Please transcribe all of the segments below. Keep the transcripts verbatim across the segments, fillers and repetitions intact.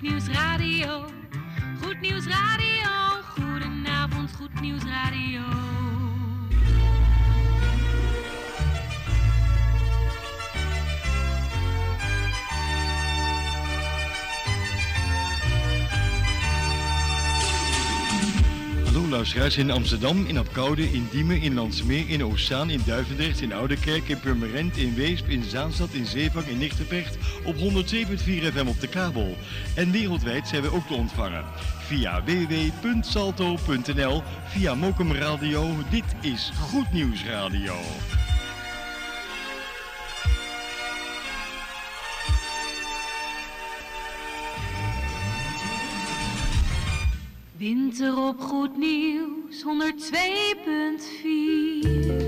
Nieuws Radio. Goed Nieuws Radio. Goedenavond, Goed Nieuws Radio. Hallo luisteraars in Amsterdam, in Apkoude, in Diemen, in Landsmeer, in Oostzaan, in Duivendrecht, in Oudekerk, in Purmerend, in Weesp, in Zaanstad, in Zeevang, in Nichtenvecht op honderd zeven punt vier F M op de kabel. En wereldwijd zijn we ook te ontvangen via w w w punt salto punt n l, via Mokum Radio. Dit is Goed Nieuws Radio. Winter op Goed Nieuws, honderd twee punt vier.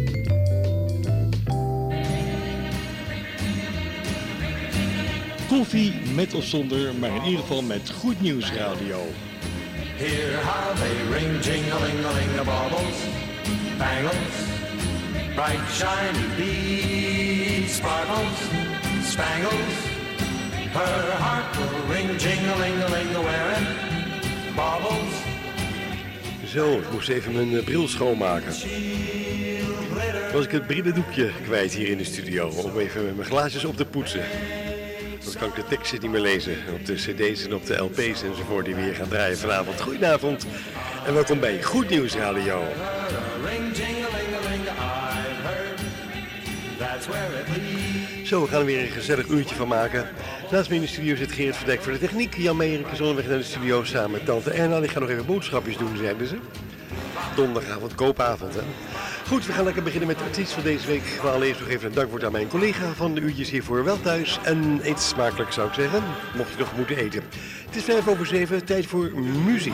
Koffie met of zonder, maar in ieder geval met Goed Nieuws Radio. Hear how they ring, jing-a-ling-a-ling, the baubles, bangles, bright shiny beads, sparkles, spangles. Her heart will ring, jing-a-ling-a-ling, wearing baubles. Zo, ik moest even mijn uh, bril schoonmaken. Was ik het brillendoekje kwijt hier in de studio, om even mijn glaasjes op te poetsen. Dan kan ik de teksten niet meer lezen op de cd's en op de L P's enzovoort die we hier gaan draaien vanavond. Goedenavond en welkom bij Goed Nieuws Radio. Zo, we gaan er weer een gezellig uurtje van maken. Naast me in de studio zit Gerrit Verdijk voor de techniek. Jan Meijer is onderweg naar de studio samen met tante Erna. Die gaan nog even boodschapjes doen, zeiden ze. Donderdagavond, koopavond, hè. Goed, we gaan lekker beginnen met de artiest van deze week. Maar allereerst nog even een dankwoord aan mijn collega van de uurtjes hiervoor. Wel thuis en eet smakelijk, zou ik zeggen. Mocht je nog moeten eten. Het is vijf over zeven, tijd voor muziek.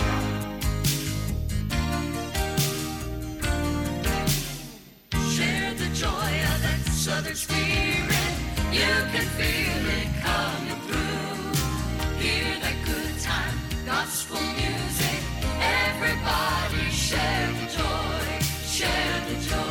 Share the joy of that southern spirit. You can feel it coming through. Hear that good time gospel music. Everybody share the joy. Share the joy.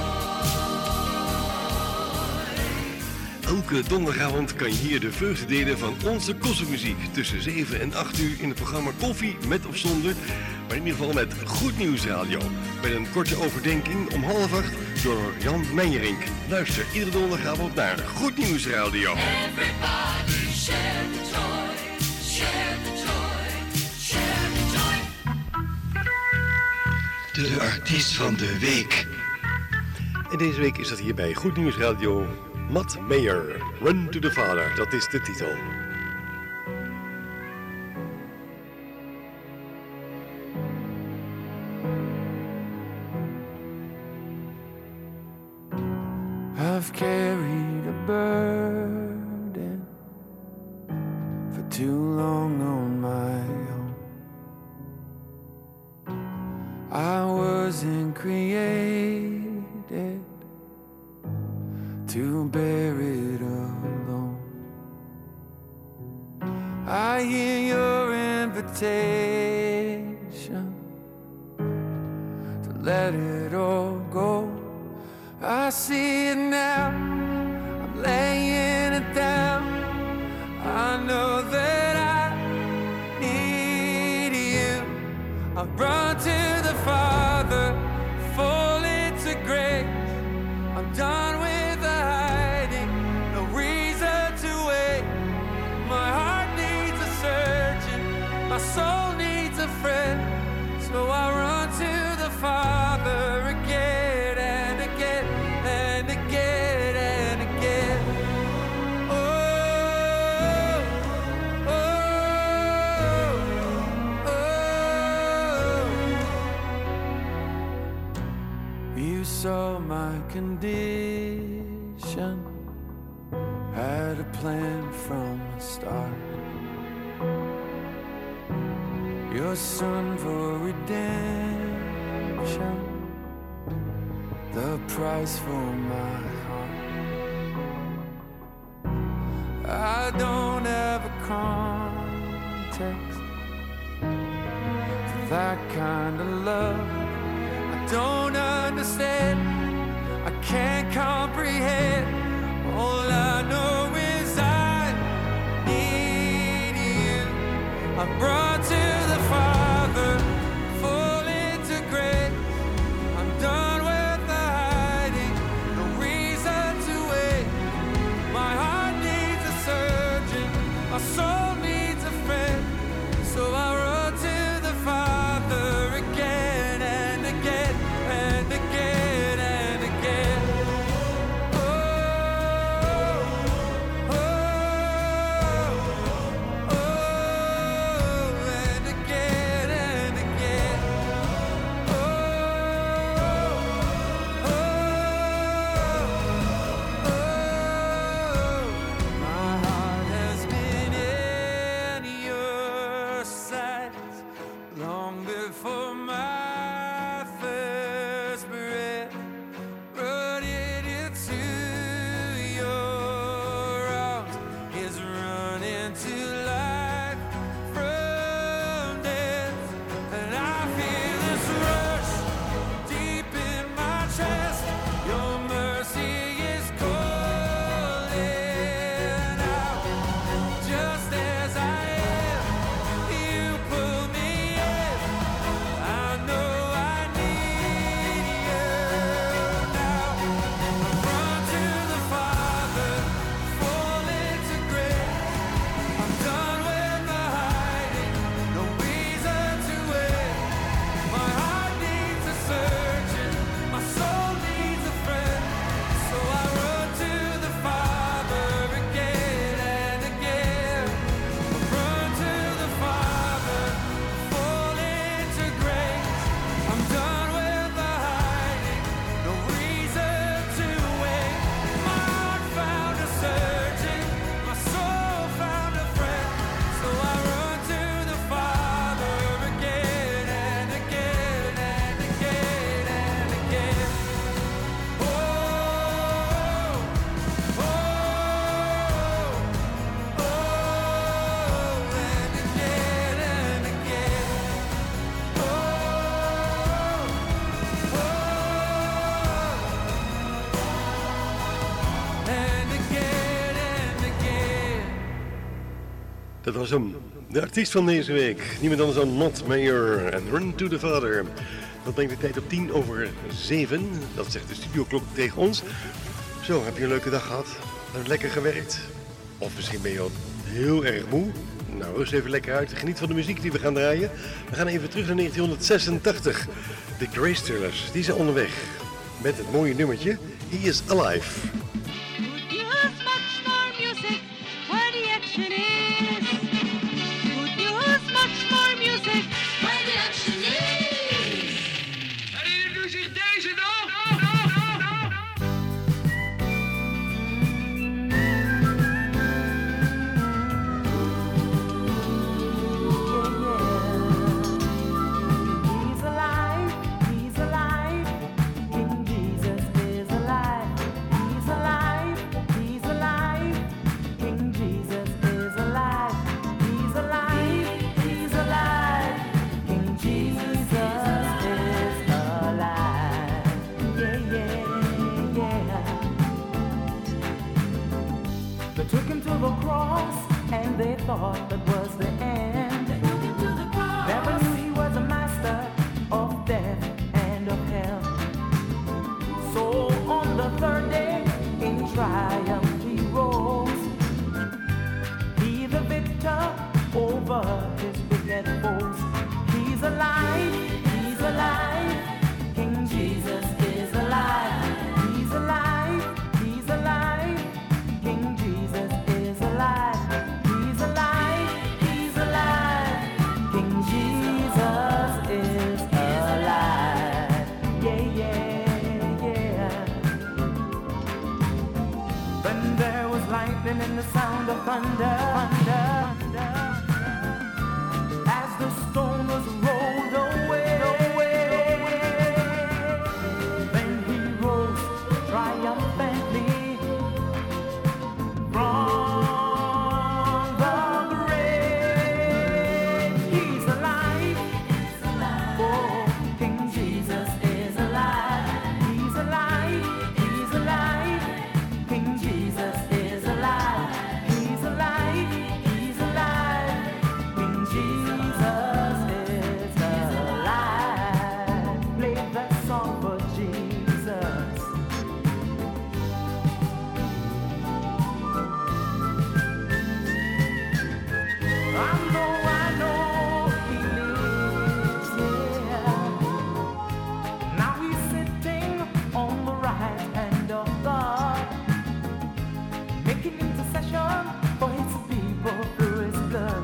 Elke donderdagavond kan je hier de vreugde delen van onze kossenmuziek. Tussen zeven en acht uur in het programma Koffie met of zonder. Maar in ieder geval met Goed Nieuws Radio. Met een korte overdenking om half acht door Jan Meijerink. Luister iedere donderdagavond naar Goed Nieuws Radio. Everybody share the joy. Share the joy. Share the joy. De artiest van de week. En deze week is dat hier bij Goed Nieuws Radio Matt Mayer. Run to the Father, dat is de titel. I've carried a burden for too long on my own. I wasn't created to bear it alone. I hear your invitation to let it all go. I see it now, I'm laying it down. I know that I need you. I'll run to the Father, fall into grace. I'm done with the hiding, no reason to wait. My heart needs a surgeon, my soul needs a friend. So I run to the Father again and again and again and again. Oh, oh, oh. You saw my condition, had a plan from the start. Your son for redemption, the price for my heart. I don't have a context for that kind of love. I don't understand, I can't comprehend. All I know is I need you. Dat was hem. De artiest van deze week. Niemand anders dan Not Mayor en Run to the Father. Dat brengt de tijd op tien over zeven. Dat zegt de studioklok tegen ons. Zo, heb je een leuke dag gehad? Heb je lekker gewerkt? Of misschien ben je al heel erg moe? Nou, rust even lekker uit. Geniet van de muziek die we gaan draaien. We gaan even terug naar negentien zesentachtig. De Grace Thrillers, die zijn onderweg. Met het mooie nummertje He is Alive. Could use much more music where the action is. Could use much more music where the action is. Herinnert u zich deze nog? He's alive, he's alive, King Jesus is alive. He's alive, he's alive, King Jesus is alive. He's alive, he's alive, King Jesus is alive. Yeah, yeah, yeah. They took him to the cross and they thought that was the end. They took him to the cross. Never knew he was a master of death and of hell. So on the third day, in triumph he rose. He the victor over his wicked foes. He's alive, he's alive, King Jesus is alive. He's alive, he's alive, King Jesus is alive. He's alive, he's alive, King Jesus is alive. Yeah, yeah, yeah. Then there was lightning and the sound of thunder, thunder, thunder. As the stone was rolled away, away. Then he rose triumphantly from the grave. He's alive, oh, King Jesus is alive. He's alive, he's alive, King Jesus is alive. He's alive, he's alive, King Jesus is alive. Play that song for Jesus. I know, I know he lives, yeah. Now he's sitting on the right hand of God, making intercession for his people through his blood.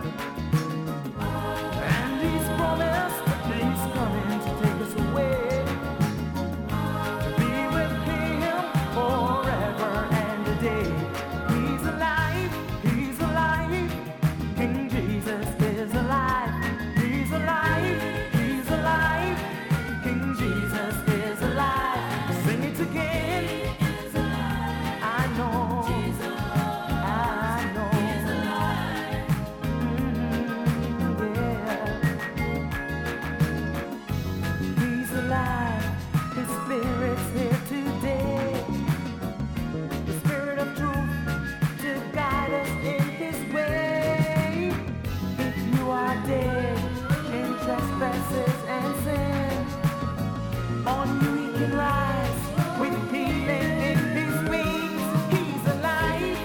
And he's promised that he's coming to take us away, to be with him forever and a day. He's alive, he's alive, King Jesus is alive. He's alive, he's alive, King Jesus is alive. Sing it again. I know, I know. Mm, yeah. He's alive, his spirit's here today. The spirit of truth to guide us in his way. If you are dead in trespasses and sin, on you he can rise with healing in his wings. He's alive.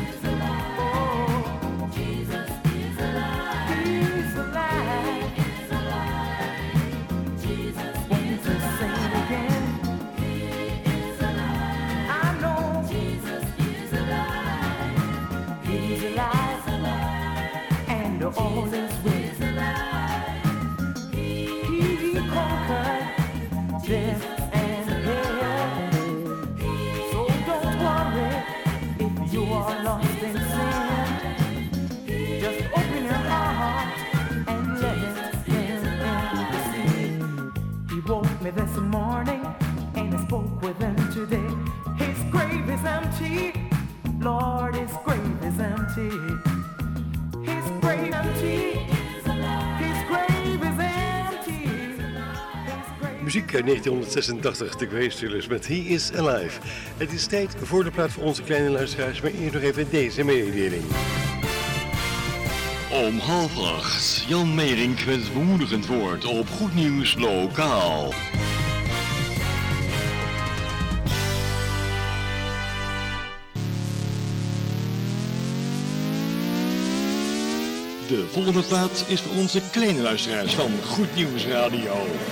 Oh, Jesus is alive. He's alive. Won't you sing it again? I know he's alive, and all is well. He conquered death and hell. So don't worry if you are lost in sin. Just open your heart and let him in. He woke me this morning and I spoke with him today. His grave is empty, Lord, his grave is empty. His grave empty. His grave is empty. His grave... Muziek uit negentien zesentachtig, de Grace Thrillers met He is Alive. Het is tijd voor de plaat voor onze kleine luisteraars, maar eerst nog even deze mededeling. Om half acht, Jan Meerink met het bemoedigend woord op Goed Nieuws Lokaal. De volgende plaat is voor onze kleine luisteraars van Goed Nieuws Radio.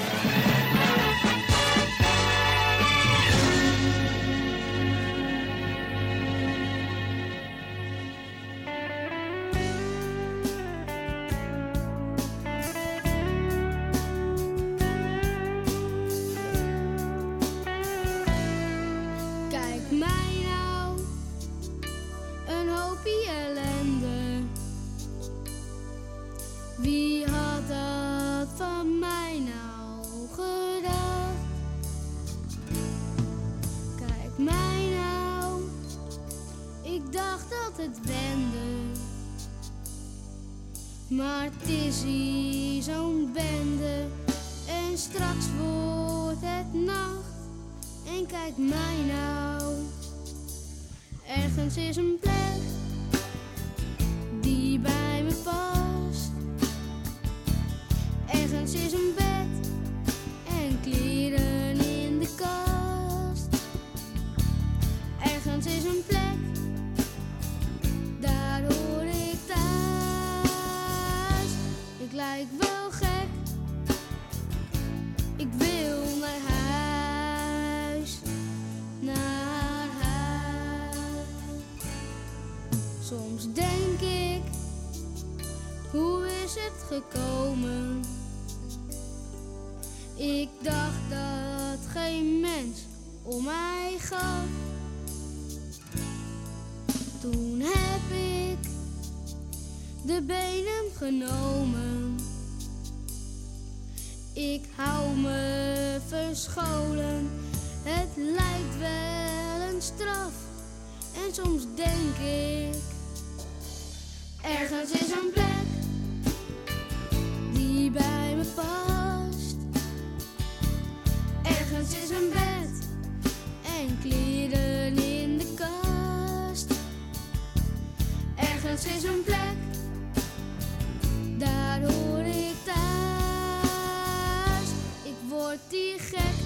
Maar het is hier zo'n bende en straks wordt het nacht. En kijk mij nou, ergens is een plek die bij me past. Ergens is een bed en kleren in de kast. Ergens is een plek, daar hoor ik thuis. Ik lijk wel gek, ik wil naar huis, naar huis. Soms denk ik, hoe is het gekomen? Ik dacht dat geen mens om mij gaf. Toen heb ik de benen genomen. Ik hou me verscholen, het lijkt wel een straf. En soms denk ik, ergens is een plek die bij me past. Ergens is een bed en kleren in de kast. Ergens is een plek, daar hoor ik thuis. Ik word hier gek,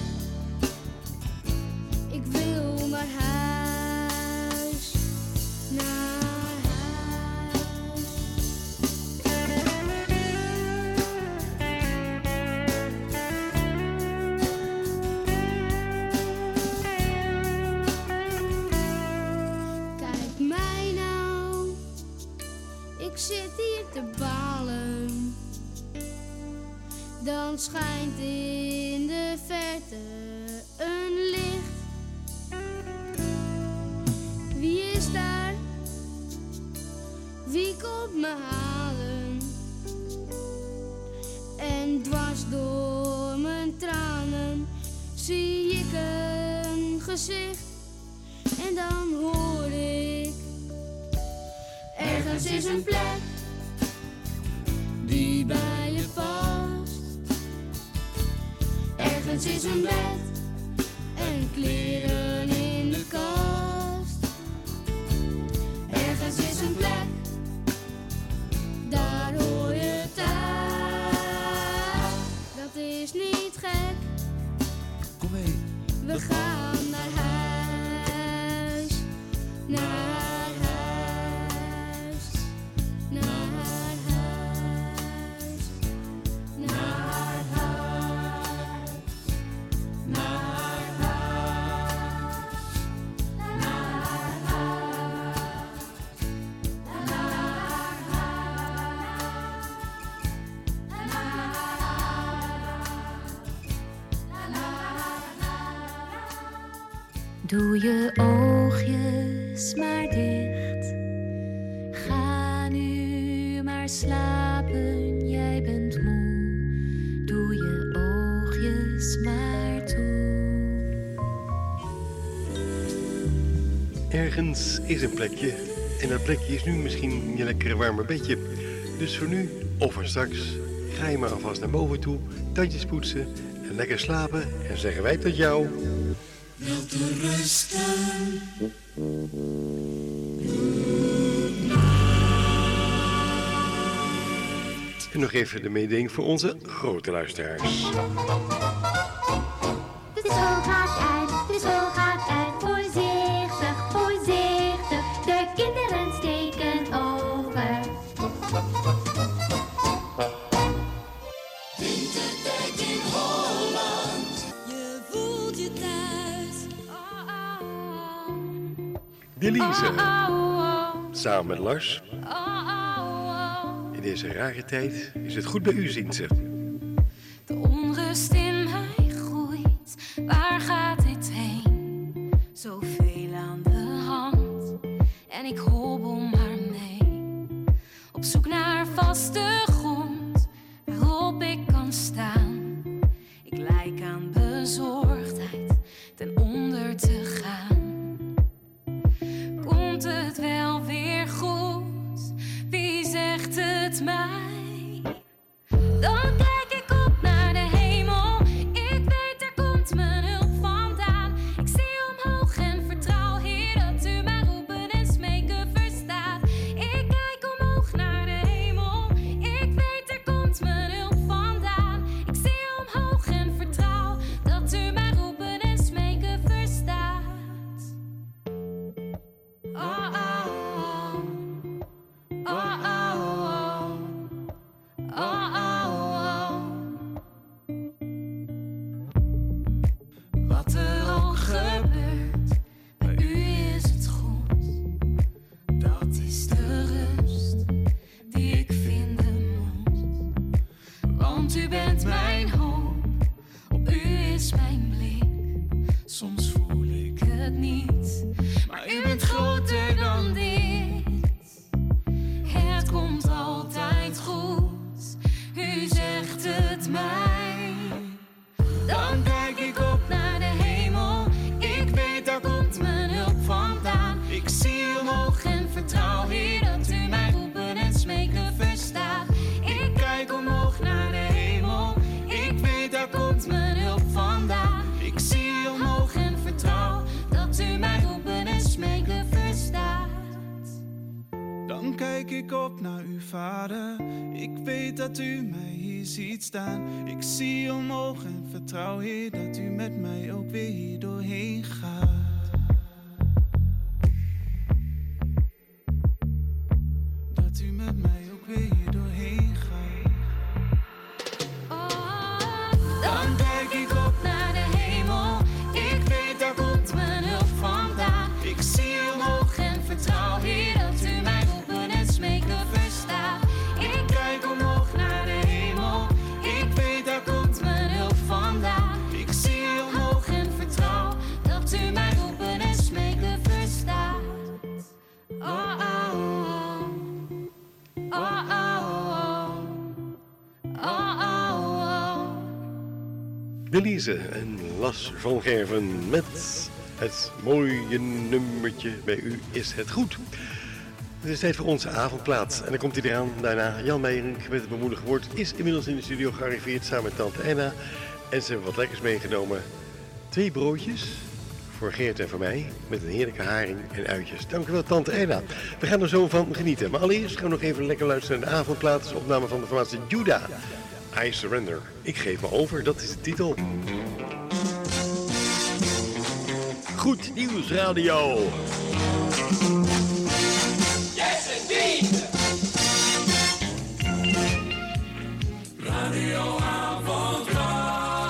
ik wil naar huis, naar huis. Kijk mij nou, ik zit hier te balen. Dan schijnt in de verte een licht. Wie is daar? Wie komt me halen? En dwars door mijn tranen zie ik een gezicht. En dan hoor ik, ergens is een plek die bij je past. Ergens is een bed en kleren in de kast. Ergens is een plek, daar hoor je thuis. Dat is niet gek, Kom mee. we gaan naar huis, naar huis, naar huis, naar huis, naar huis, naar huis, naar Doe je oogjes maar dicht. Ga nu maar slapen, jij bent moe. Doe je oogjes maar toe. Ergens is een plekje. En dat plekje is nu misschien je lekkere warme bedje. Dus voor nu, of voor straks, ga je maar alvast naar boven toe, tandjes poetsen en lekker slapen. En zeggen wij tot jou. Wel te rusten. En nog even de mededeling voor onze grote luisteraars. De school gaat uit, de school gaat uit. Voorzichtig, voorzichtig. De kinderen steken over. Wintertijd in Holland. Je voelt je thuis. Oh, oh, oh. Delise, samen met Lars. In deze rare tijd is het goed bij u, zingt ze. De onrust in mij groeit, waar gaat dit heen? Zoveel aan de hand en ik hobbel maar mee. Op zoek naar vaste grond, waarop ik kan staan. Ik lijk aan bezorgdheid, ten onder te gaan. Komt het wel weer goed? Wie zegt het mij? Dan kijk ik op naar de hemel. Ik weet, daar komt mijn hulp vandaan. Ik zie omhoog en vertrouw, Heer, dat u mij roepen en smeken verstaat. Ik kijk omhoog naar de hemel. Ik weet, daar komt mijn hulp vandaan. Ik zie omhoog en vertrouw, dat u mij roepen en smeken verstaat. Oh, oh, oh. Oh, oh, oh. Oh, oh, oh. Wat er ook gebeurt, bij u is het goed. Dat is de rust die ik vinden moet. Want u bent mijn hoop, op u is mijn blik. Soms voel ik het niet, maar u bent groter dan dit. Het komt altijd goed, u zegt het mij. Dan kijk ik op naar de hemel. Ik weet, daar komt mijn hulp vandaan. Ik zie omhoog en vertrouw, Heer, dat u mij roepen en smeken verstaat. Ik kijk omhoog naar de hemel. Ik weet, daar komt mijn hulp vandaan. Ik zie omhoog en vertrouw, dat u mij roepen en smeken verstaat. Dan kijk ik op naar uw vader. Ik weet dat u mij hier ziet staan. Ik zie omhoog en vertrouw, Heer, dat u met mij ook weer hier doorheen gaat. Dat u met mij ook weer hier doorheen gaat. Dan kijk ik op naar de hemel. Ik weet, daar komt mijn hulp vandaan. Ik zie omhoog en vertrouw, Heer, dat u mij roepen en smeken verstaat. Ik kijk omhoog naar de hemel. Ik weet, daar komt mijn hulp vandaan. Ik zie omhoog en vertrouw, dat u mij roepen en smeken verstaat. Oh, oh, oh. Oh, oh, oh. Oh, oh, oh. Delise en Las van Gerven met het mooie nummertje Bij u is het goed. Het is tijd voor onze avondplaat. En dan komt hij eraan. Daarna Jan Meijerink met het bemoedigd woord is inmiddels in de studio gearriveerd samen met tante Enna. En ze hebben wat lekkers meegenomen. Twee broodjes voor Geert en voor mij met een heerlijke haring en uitjes. Dank u wel, tante Enna. We gaan er zo van genieten. Maar allereerst gaan we nog even lekker luisteren naar de avondplaat. Dat is opname van de formatie Judah. I Surrender. Ik geef me over, dat is de titel. Goed Nieuws Radio. Yes, indeed. Radio Avondklok.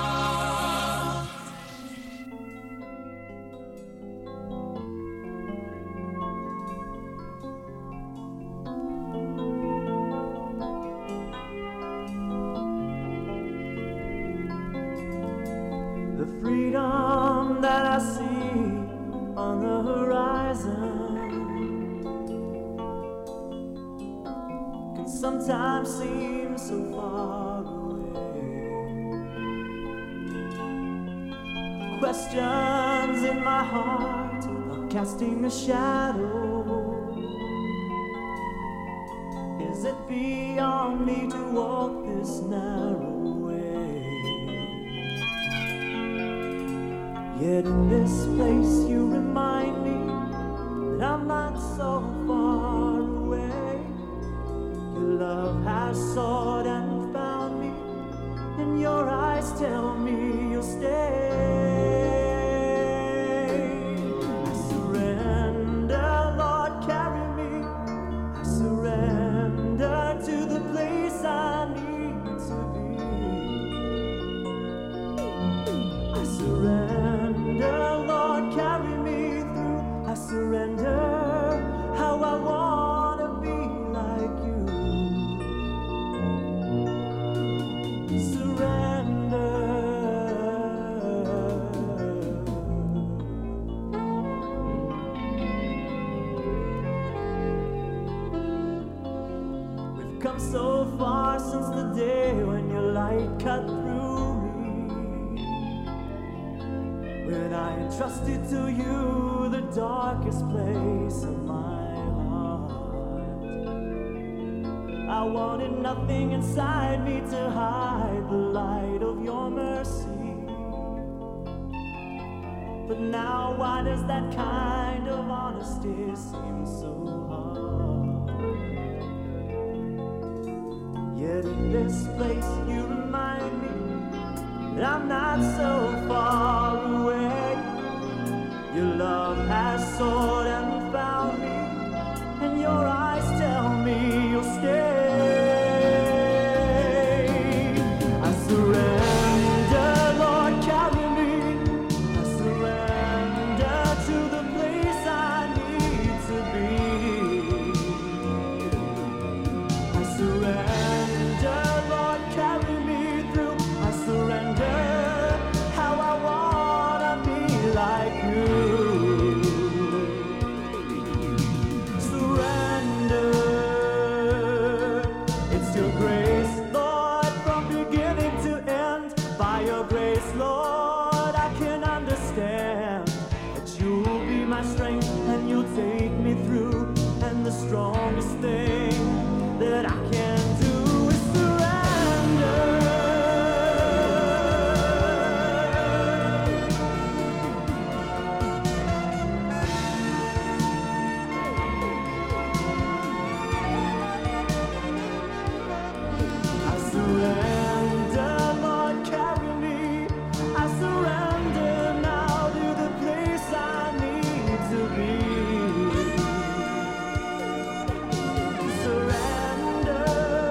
The freedom that I see on the horizon can sometimes seem so far away. Questions in my heart are casting a shadow. Is it beyond me to walk this narrow way? Yet in this place you remind me that I'm not so far away. Your love has sought and eyes tell me you'll stay. I surrender, Lord, carry me. I surrender to the place I need to be. I surrender, Lord, carry me through. I surrender how I wanna be like you. Surrender. We've come so far since the day when your light cut through me. When I entrusted to you the darkest place of my heart. I wanted nothing inside me to hide the light of your mercy. But now why does that kind of honesty seem so hard? Yet in this place you remind me that I'm not so far away. Your love has sought and found me, and your eyes tell me you'll stay. I surrender, Lord, carry me. I surrender to the place I need to be. I surrender, Lord, carry me through. I surrender how I wanna be like you. Surrender. It's your grace, Lord, from beginning to end. By your grace, Lord, I can understand that you'll be my strength and you'll take me through. And the strongest thing that I can do is surrender. I surrender, Lord, carry me. I surrender now to the place I need to be. Surrender,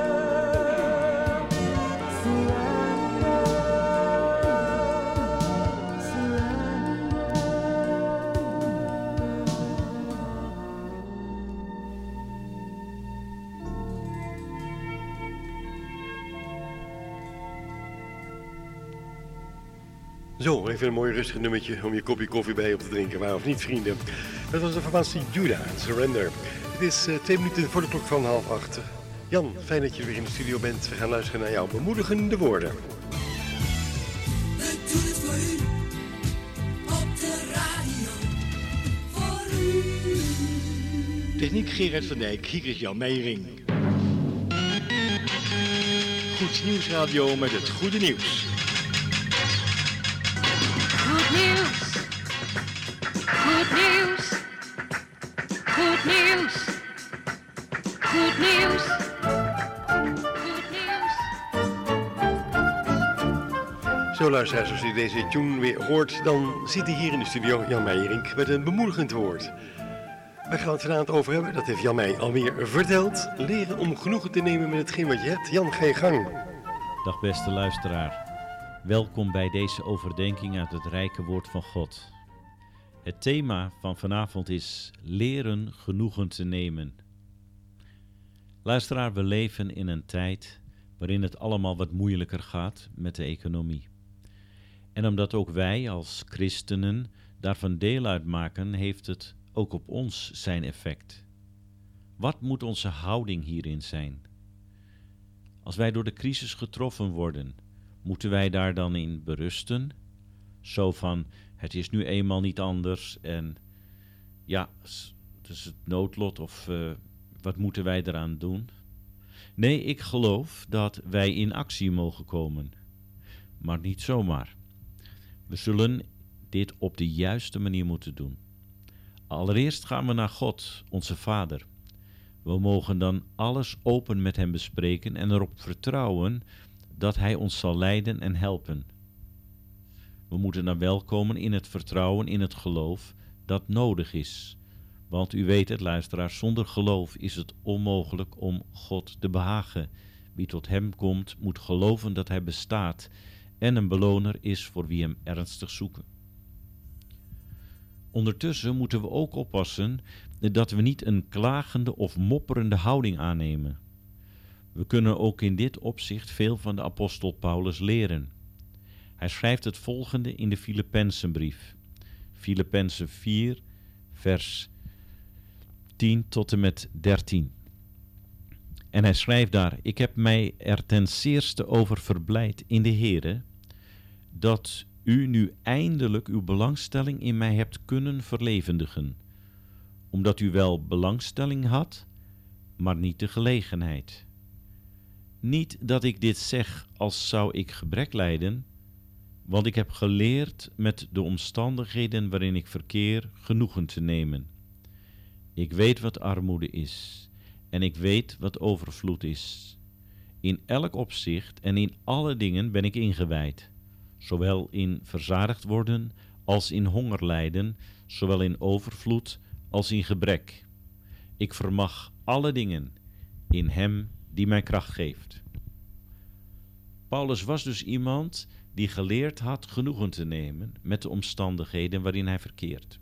surrender, Zo, even een mooi rustig nummertje om je kopje koffie bij op te drinken, waar of niet, vrienden. Dat was de formatie Judah, Surrender. Het is uh, twee minuten voor de klok van half acht. Jan, fijn dat je weer in de studio bent. We gaan luisteren naar jouw bemoedigende woorden. We doen het voor u, op de radio, voor u. Techniek Gerard van Dijk, hier is Jan Meijering. Goed Nieuwsradio met het goede nieuws. Goed nieuws. Goed nieuws. Goed nieuws. Goed nieuws. Goed nieuws. Zo luisteraars, als u deze tune weer hoort, dan zit hij hier in de studio, Jan Meijering, met een bemoedigend woord. Waar gaan we het vanavond over hebben? Dat heeft Jan mij alweer verteld. Leren om genoegen te nemen met hetgeen wat je hebt. Jan, ga je gang. Dag beste luisteraar. Welkom bij deze overdenking uit het rijke woord van God. Het thema van vanavond is leren genoegen te nemen. Luisteraar, we leven in een tijd waarin het allemaal wat moeilijker gaat met de economie. En omdat ook wij als christenen daarvan deel uitmaken, heeft het ook op ons zijn effect. Wat moet onze houding hierin zijn? Als wij door de crisis getroffen worden, moeten wij daar dan in berusten? Zo van, het is nu eenmaal niet anders en ja, het is het noodlot of uh, wat moeten wij eraan doen? Nee, ik geloof dat wij in actie mogen komen, maar niet zomaar. We zullen dit op de juiste manier moeten doen. Allereerst gaan we naar God, onze Vader. We mogen dan alles open met Hem bespreken en erop vertrouwen dat hij ons zal leiden en helpen. We moeten dan wel komen in het vertrouwen, in het geloof dat nodig is. Want u weet het, luisteraars, zonder geloof is het onmogelijk om God te behagen. Wie tot hem komt, moet geloven dat hij bestaat en een beloner is voor wie hem ernstig zoeken. Ondertussen moeten we ook oppassen dat we niet een klagende of mopperende houding aannemen. We kunnen ook in dit opzicht veel van de apostel Paulus leren. Hij schrijft het volgende in de Filippenzenbrief. Filippenzen vier, vers tien tot en met dertien. En hij schrijft daar: ik heb mij er ten zeerste over verblijd in de Heere, dat u nu eindelijk uw belangstelling in mij hebt kunnen verlevendigen, omdat u wel belangstelling had, maar niet de gelegenheid. Niet dat ik dit zeg als zou ik gebrek lijden, want ik heb geleerd met de omstandigheden waarin ik verkeer genoegen te nemen. Ik weet wat armoede is en ik weet wat overvloed is. In elk opzicht en in alle dingen ben ik ingewijd, zowel in verzadigd worden als in honger lijden, zowel in overvloed als in gebrek. Ik vermag alle dingen in hem die mij kracht geeft. Paulus was dus iemand die geleerd had genoegen te nemen met de omstandigheden waarin hij verkeert.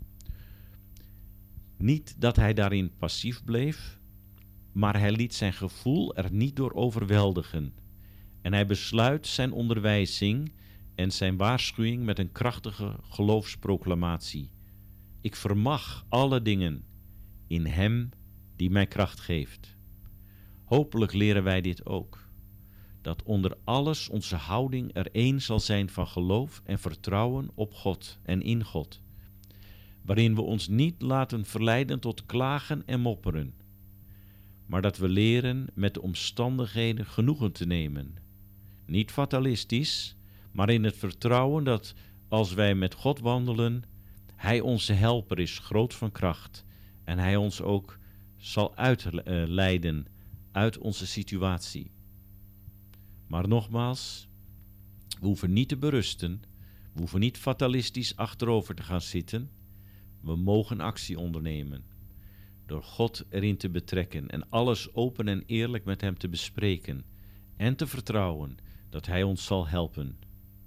Niet dat hij daarin passief bleef, maar hij liet zijn gevoel er niet door overweldigen. En hij besluit zijn onderwijzing en zijn waarschuwing met een krachtige geloofsproclamatie. Ik vermag alle dingen in hem die mij kracht geeft. Hopelijk leren wij dit ook. Dat onder alles onze houding er één zal zijn van geloof en vertrouwen op God en in God. Waarin we ons niet laten verleiden tot klagen en mopperen. Maar dat we leren met de omstandigheden genoegen te nemen. Niet fatalistisch, maar in het vertrouwen dat als wij met God wandelen, Hij onze helper is, groot van kracht. En Hij ons ook zal uitleiden uit onze situatie. Maar nogmaals, we hoeven niet te berusten, we hoeven niet fatalistisch achterover te gaan zitten. We mogen actie ondernemen, door God erin te betrekken en alles open en eerlijk met Hem te bespreken en te vertrouwen dat Hij ons zal helpen.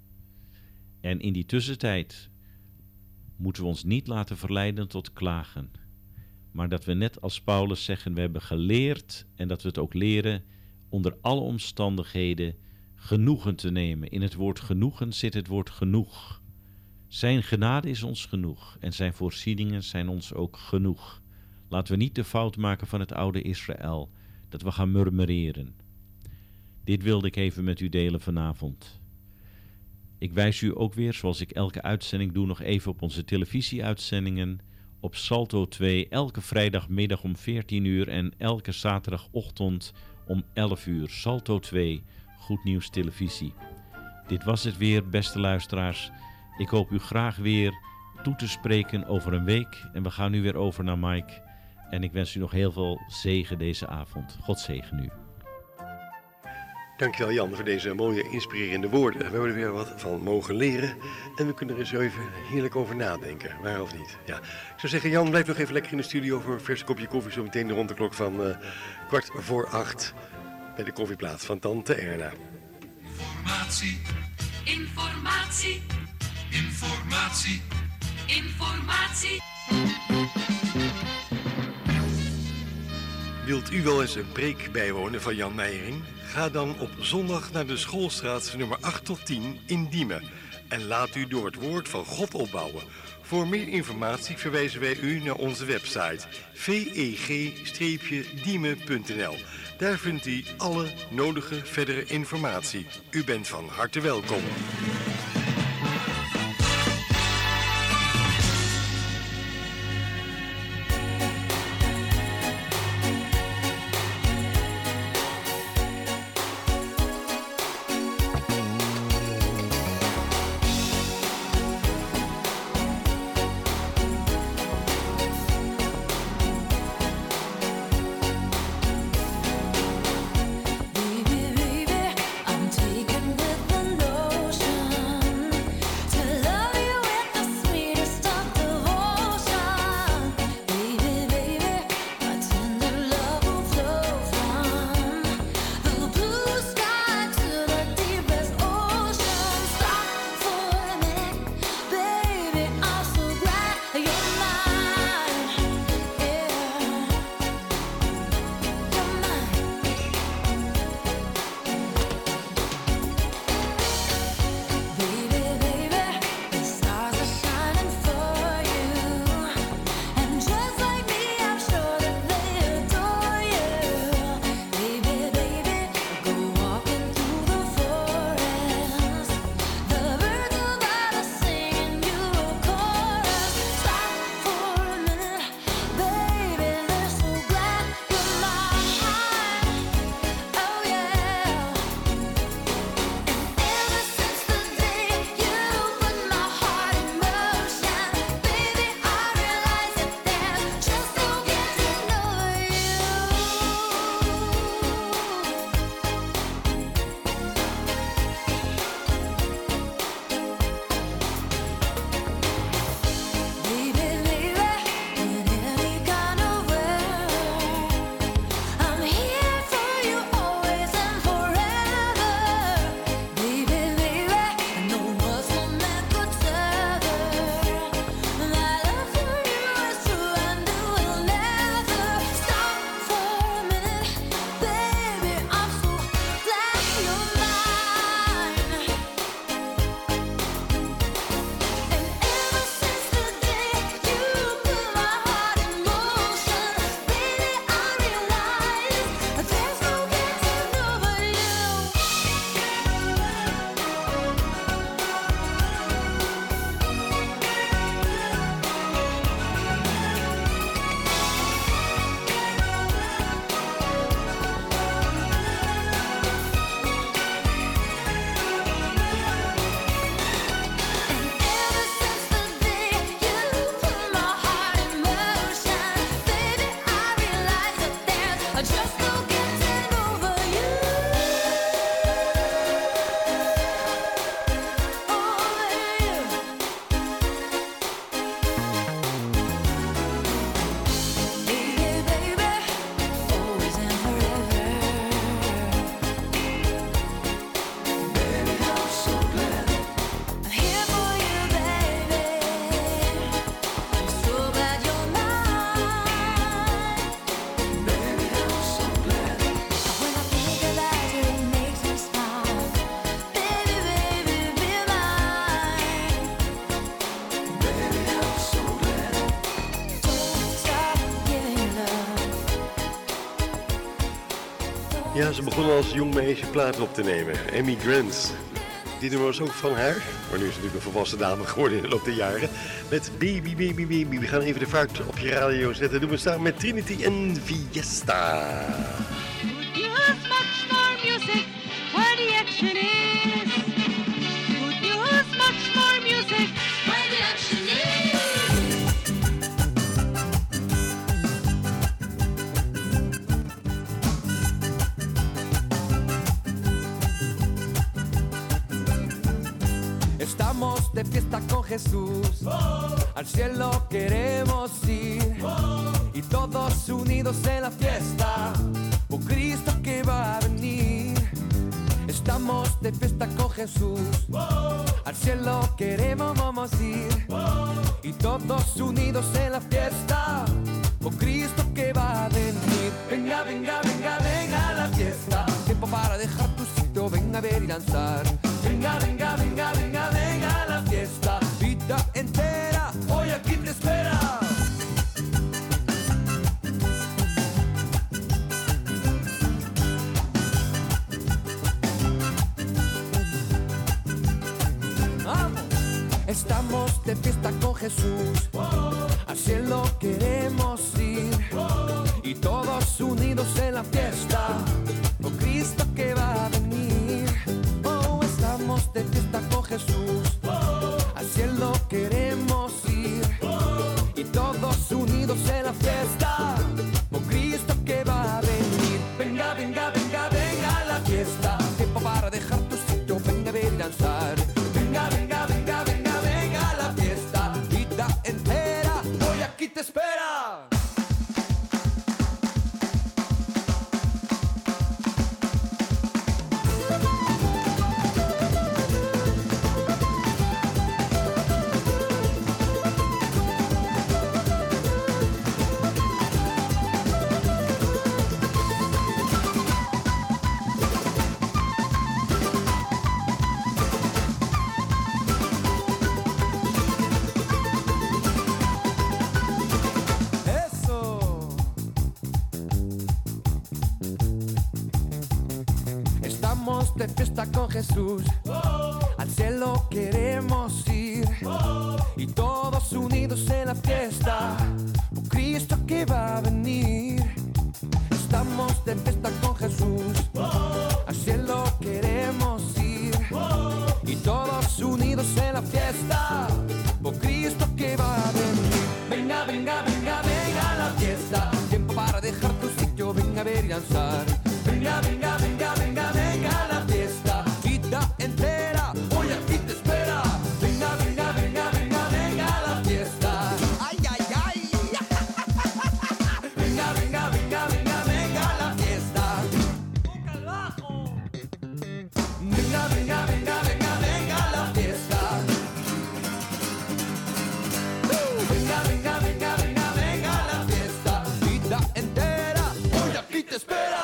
En in die tussentijd moeten we ons niet laten verleiden tot klagen, maar dat we net als Paulus zeggen, we hebben geleerd en dat we het ook leren onder alle omstandigheden genoegen te nemen. In het woord genoegen zit het woord genoeg. Zijn genade is ons genoeg en zijn voorzieningen zijn ons ook genoeg. Laten we niet de fout maken van het oude Israël, dat we gaan murmureren. Dit wilde ik even met u delen vanavond. Ik wijs u ook weer, zoals ik elke uitzending doe, nog even op onze televisieuitzendingen op Salto twee, elke vrijdagmiddag om veertien uur en elke zaterdagochtend om elf uur. Salto twee, Goed Nieuws Televisie. Dit was het weer, beste luisteraars. Ik hoop u graag weer toe te spreken over een week. En we gaan nu weer over naar Mike. En ik wens u nog heel veel zegen deze avond. God zegen u. Dankjewel Jan voor deze mooie inspirerende woorden. We hebben er weer wat van mogen leren. En we kunnen er eens even heerlijk over nadenken. Waar of niet? Ja. Ik zou zeggen, Jan, blijf nog even lekker in de studio voor een vers kopje koffie. Zo meteen rond de klok van uh, kwart voor acht. Bij de koffieplaats van Tante Erna. Informatie, informatie, informatie, informatie. Wilt u wel eens een preek bijwonen van Jan Meijering? Ga dan op zondag naar de Schoolstraat nummer acht tot tien in Diemen. En laat u door het woord van God opbouwen. Voor meer informatie verwijzen wij u naar onze website v e g diemen punt n l. Daar vindt u alle nodige verdere informatie. U bent van harte welkom. Baby, baby, I'm taking Ja, ze begon als jong meisje platen op te nemen. Amy Grant. Dit nummer was ook van haar. Maar nu is ze natuurlijk een volwassen dame geworden in de loop der jaren. Met Baby, Baby, Baby. We gaan even de vaart op je radio zetten. Doen we staan met Trinity en Fiesta. Could use much more music where the action is. Could use much more music where the action is. Estamos de fiesta con Jesús, oh, al cielo queremos ir, oh, y todos unidos en la fiesta, por Cristo que va a venir. Estamos de fiesta con Jesús, oh, al cielo queremos vamos ir, oh, y todos unidos en la fiesta, por Cristo que va a venir. Venga, venga, venga, venga a la fiesta, tiempo para dejar tu sitio, venga a ver y danzar. Venga, venga, venga, venga, venga a la fiesta, vida entera, hoy aquí te espera. Vamos. Estamos de fiesta con Jesús, oh, al cielo queremos ir, oh, y todos unidos en la fiesta, con Cristo que va a venir. Estamos de fiesta con Jesús, oh, al cielo queremos ir, oh, y todos unidos en la fiesta, con Cristo que va a venir. Venga, venga, venga, venga a la fiesta, tiempo para dejar tu sitio, venga a ver y danzar. Venga, venga, venga, venga, venga a la fiesta, vida entera, hoy aquí te espera. De fiesta con Jesús, oh, al cielo queremos ir, oh, y todos unidos en la fiesta, por Cristo que va a venir. Estamos de fiesta con Jesús, oh, al cielo queremos ir, oh, y todos unidos en la fiesta, por Cristo que va a venir. Venga, venga, venga, venga a la fiesta, tiempo para dejar tu sitio, venga a ver y danzar. Venga, venga, venga, venga, venga a la fiesta, vida entera, hoy aquí te espera. Venga, venga, venga, venga, venga a la fiesta. Ay, ay, ay. Venga, venga, venga, venga, venga a la fiesta. Toca el bajo. Venga, venga, venga, venga, venga a la fiesta. Venga, venga, venga, venga, venga a la fiesta, vida entera, hoy aquí te espera.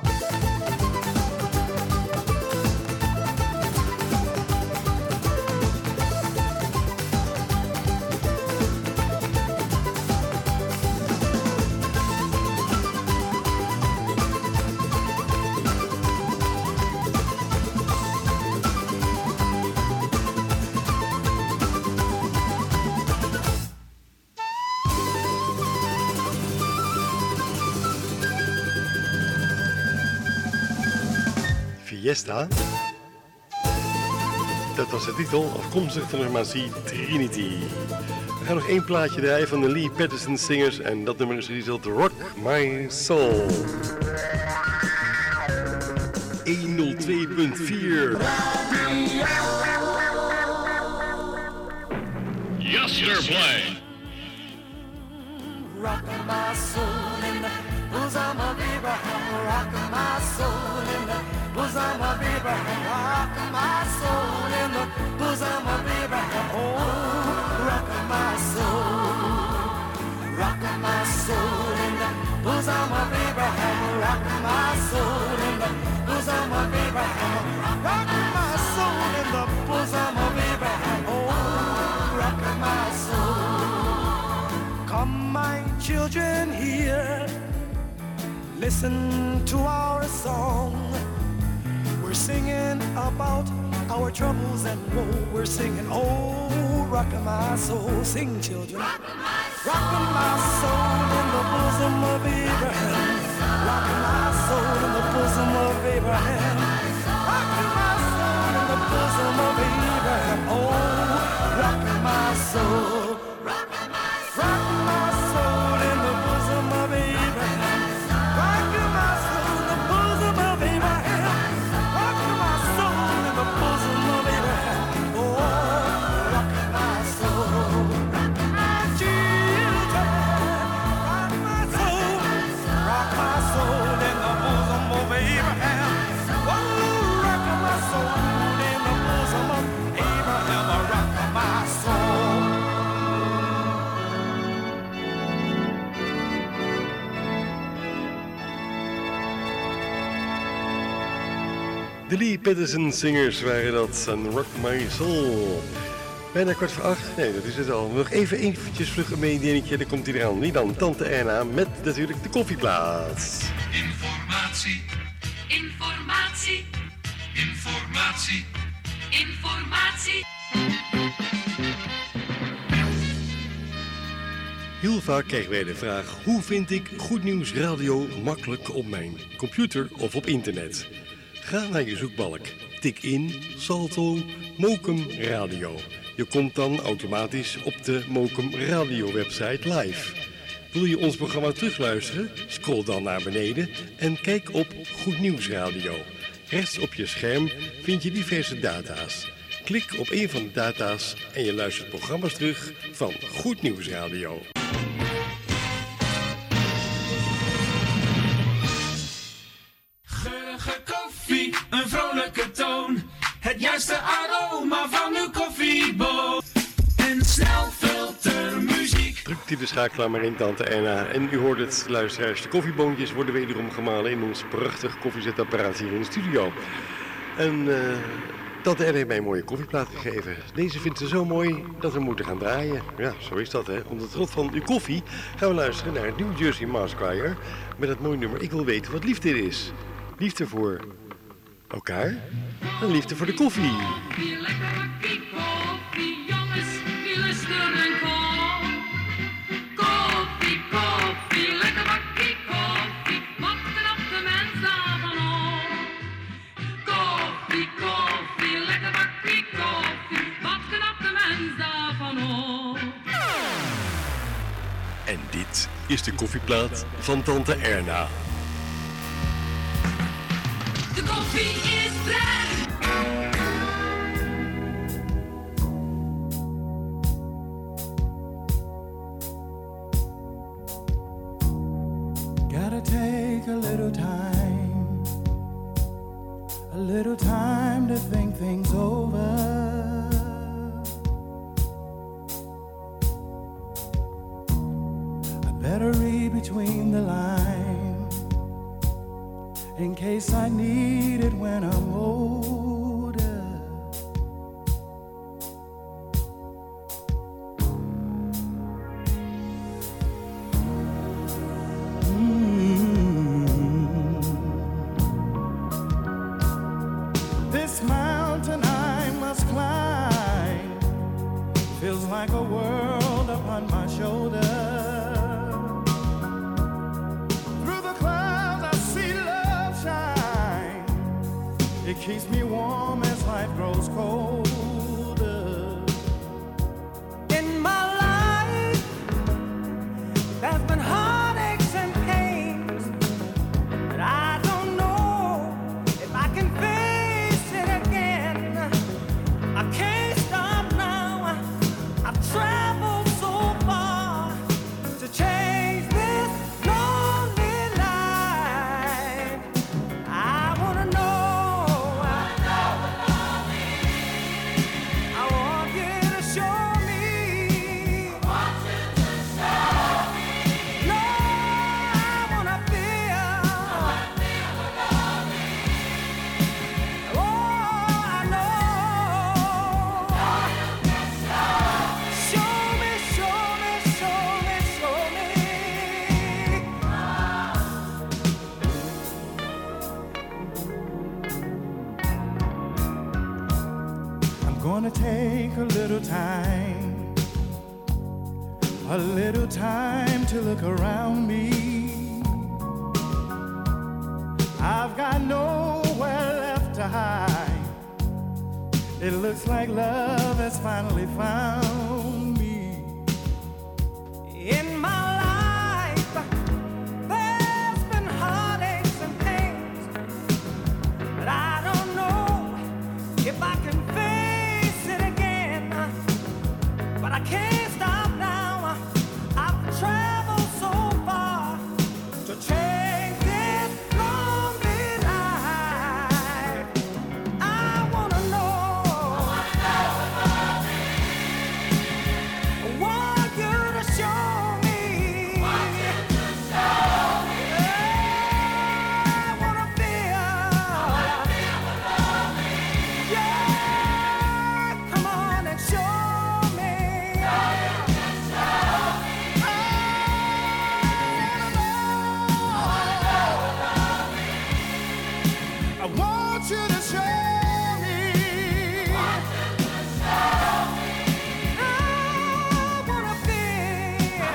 Fiesta. Dat was de titel, afkomstig van de formatie Trinity. We gaan nog één plaatje draaien van de Lee Patterson Singers en dat nummer is getiteld Rock My Soul. honderdtwee punt vier. Yesterplay. Rock my soul in the bosom of Abraham. Rock my soul in the bosom of Abraham. Rock my soul in the bosom of Abraham. Oh, rock my soul. Rock my soul in the bosom of Abraham. Rock my soul in the bosom of Abraham. Rock my soul in the bosom of Abraham. Oh, rock my soul. Come, my children, here. Listen to our song. We're singing about our troubles and woe. We're singing, oh, rockin' my soul. Sing, children. Rockin' my soul. Rockin' my soul in the bosom of Abraham. Rockin' my soul in the bosom of Abraham. Rockin' my soul in the bosom of Abraham. Oh, rockin' my soul. Rockin' my soul. Rockin' my soul in the bosom of Abraham. Rockin' my soul in the bosom of Abraham. Rockin' my soul in the bosom of Abraham. Oh, rockin' my soul. My children, rock my soul. Rock my soul in the bosom of Abraham. Oh, rockin' my soul in the bosom of Abraham. Rockin' my soul. De Lee Patterson Singers waren dat aan Rock My Soul. Bijna kwart voor acht, nee dat is het al. Nog even eventjes vlug een mededelingetje, dan komt hij eraan. Wie dan? Tante Erna met natuurlijk de koffieplaats. Informatie, informatie, informatie, informatie. Heel vaak krijgen wij de vraag, hoe vind ik Goed Nieuws Radio makkelijk op mijn computer of op internet? Ga naar je zoekbalk, tik in Salto Mokum Radio. Je komt dan automatisch op de Mokum Radio website live. Wil je ons programma terugluisteren? Scroll dan naar beneden en kijk op Goed Nieuws Radio. Rechts op je scherm vind je diverse data's. Klik op een van de data's en je luistert programma's terug van Goed Nieuws Radio. Geurige koffie, een vrolijke toon. Het juiste aroma van uw koffieboon. En snelfiltermuziek. Drukt u de schakelaar maar in, Tante Erna. En u hoort het, luisteraars. De koffieboontjes worden wederom gemalen in ons prachtig koffiezetapparaat hier in de studio. En uh, Tante Erna heeft mij een mooie koffieplaat gegeven. Deze vindt ze zo mooi dat we moeten gaan draaien. Ja, zo is dat, hè. Onder het genot van uw koffie gaan we luisteren naar New Jersey Mass Choir met het mooie nummer Ik wil weten wat liefde is. Liefde voor elkaar en liefde voor de koffie. Hier lekker bakkie koffie, jongens, die lusten en kom. Koffie, koffie, lekker bakkie koffie, wat knapt de mens daarvan op? Koffie, koffie, lekker bakkie koffie, wat knapt de mens daarvan op? En dit is de koffieplaat van Tante Erna. De koffie is vrij. Gotta take a little time, a little time to think things over. I better read between the lines in case I need it when I'm older. Mm. This mountain I must climb feels like a world upon my shoulder. It keeps me warm as life grows colder. In my life, there's been heartaches and pains, but I don't know if I can face it again. I can't stop now. I've traveled so far to change this lonely life. I wanna know. gonna take a little time, a little time to look around me. I've got nowhere left to hide. It looks like love has finally found me. In my life, there's been heartaches and pains, but I don't know if I can face it again. But I can't stop now. I've traveled so far to change this lonely life. I wanna know, I want you to show me. I wanna feel, yeah, come on and show me. I want you to show me. I wanna feel.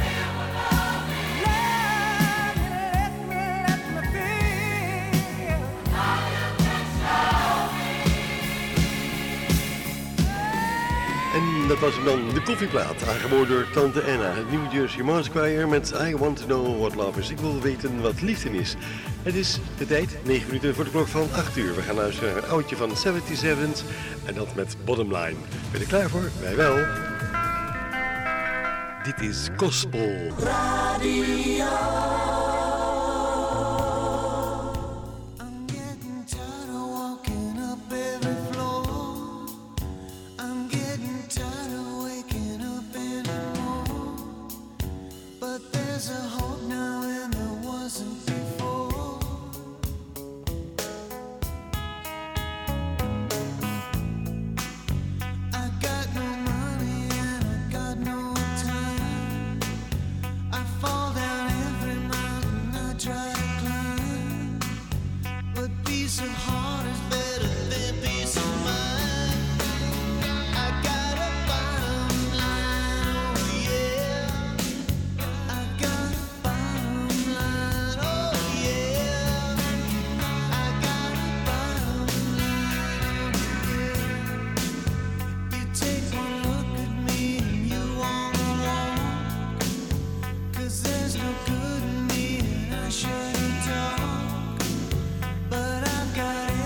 Let me, let me, let me feel. En dat was hem dan, de koffieplaat, aangeboden door Tante Anna, het New Jersey Mass Choir met I Want To Know What Love Is. Ik wil weten wat liefde is. Het is de tijd, negen minuten voor de klok van acht uur. We gaan luisteren naar een oudje van zevenenzeventig en dat met Bottomline. Ben je er klaar voor? Wij wel. Dit is Gospel Radio. There's a hope now and there wasn't before. I got no money and I got no time. I fall down every mountain I try to climb. But peace of heart is better than peace of mind. I got a bottom line, oh yeah. I got a bottom line, oh yeah. I got a bottom line, oh yeah. You take one look at me and you wanna walk, 'cause there's no good in me and I shouldn't talk. But I've got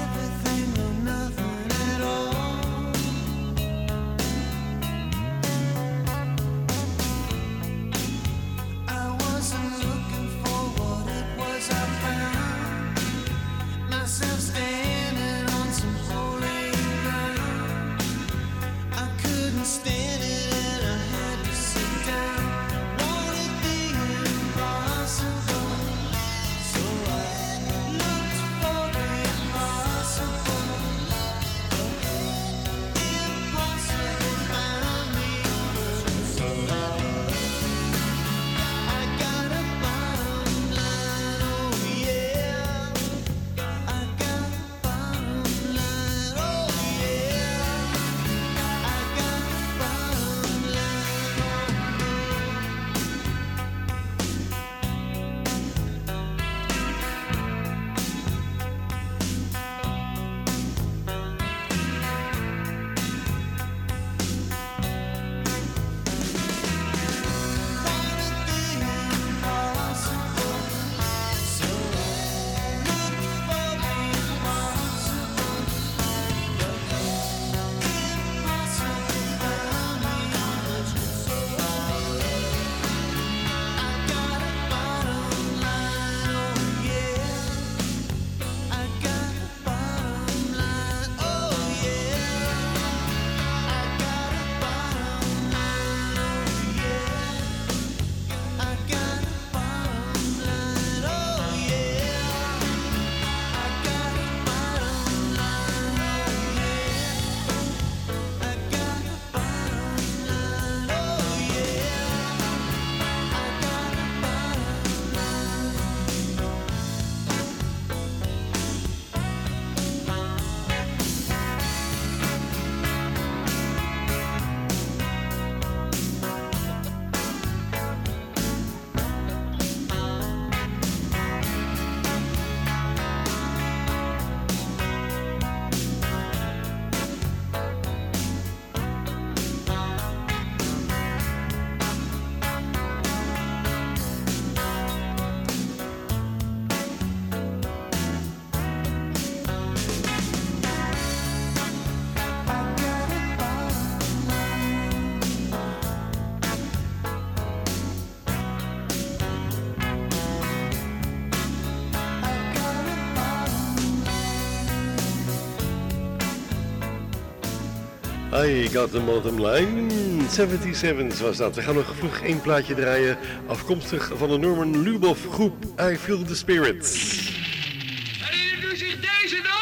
I got the bottom line. zevenenzeventig was dat. We gaan nog vroeg één plaatje draaien. Afkomstig van de Norman Lubov groep. I Feel the Spirit. Herinnert u zich deze nog?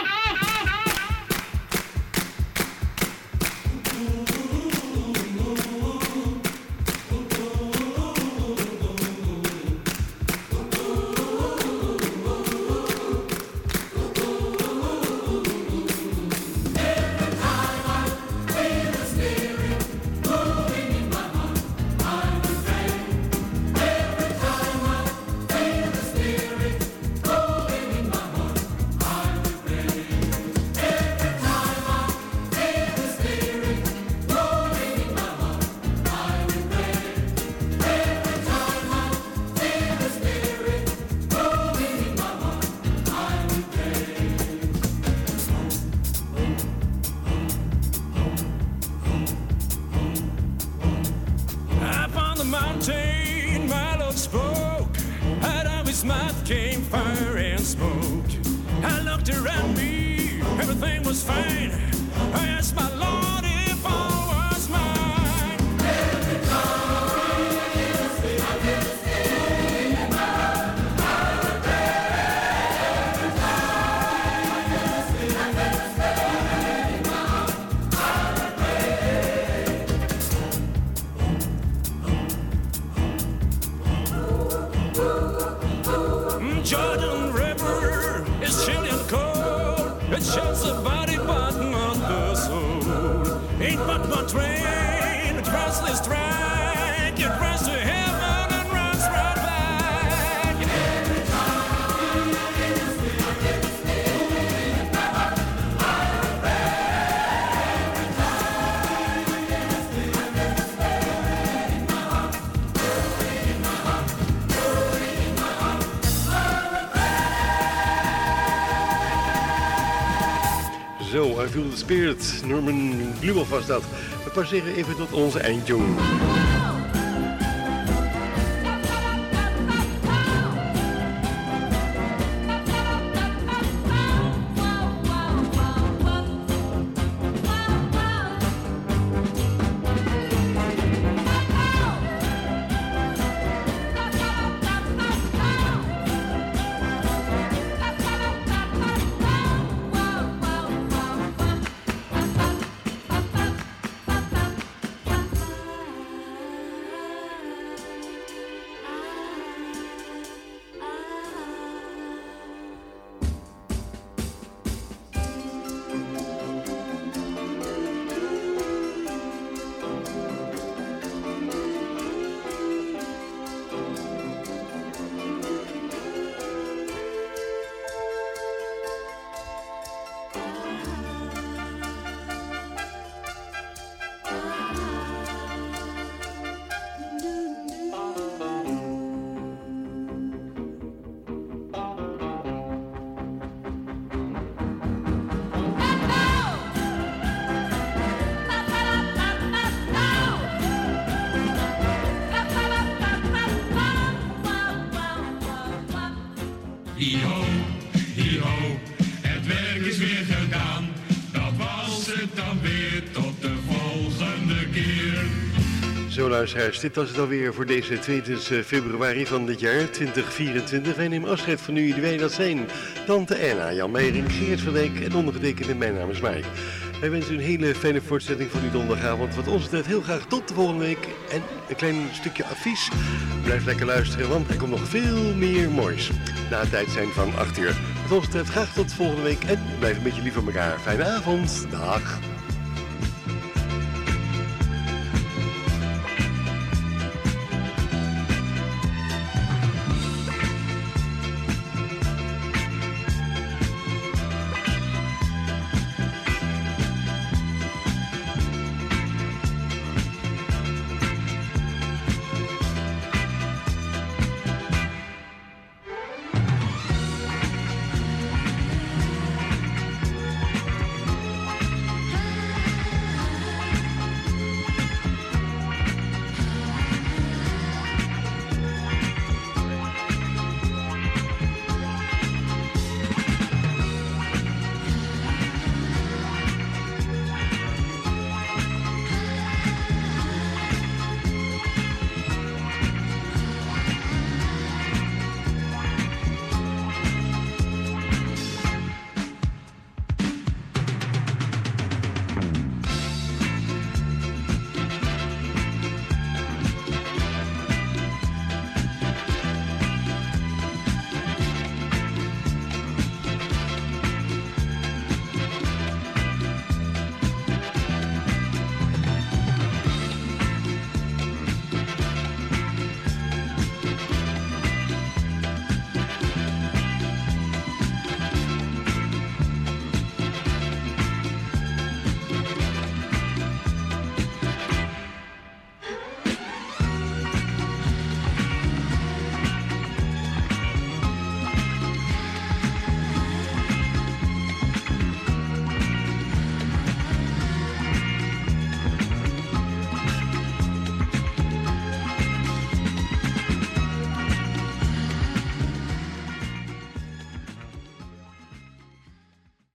Zo, I Feel the Spirit. Norman Lubov was dat. We passeren even tot onze eindtune. Hi-ho, hi-ho, het werk is weer gedaan. Dat was het dan weer, tot de volgende keer. Zo luisteraars, dit was het alweer voor deze tweeëntwintig februari van dit jaar twintig vierentwintig. Wij nemen afscheid van u die wij dat zijn. Tante Erna, Jan Meijering, Geert van Dijk en ondergetekende mijn naam is Mike. Wij wensen u een hele fijne voortzetting van uw donderdagavond. Wat ons betreft heel graag tot de volgende week. En een klein stukje advies. Blijf lekker luisteren, want er komt nog veel meer moois. Na het tijd zijn van acht uur. Wat ons betreft graag tot de volgende week. En blijf een beetje lief voor elkaar. Fijne avond. Dag.